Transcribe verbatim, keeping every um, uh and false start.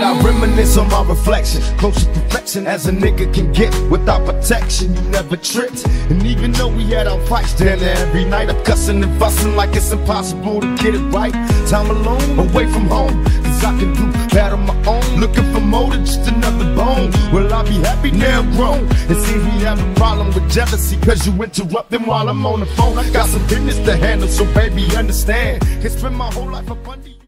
I reminisce on my reflection, close to perfection as a nigga can get without protection. You never tripped, and even though we had our fights down there every night, I'm cussing and fussing like it's impossible to get it right. Time alone, away from home, cause I can do that on my own. Looking for more than just another bone. Will I be happy now grown? It seems we have a problem with jealousy, cause you interrupting while I'm on the phone. I got some business to handle, so baby understand. Can't spend my whole life up under you.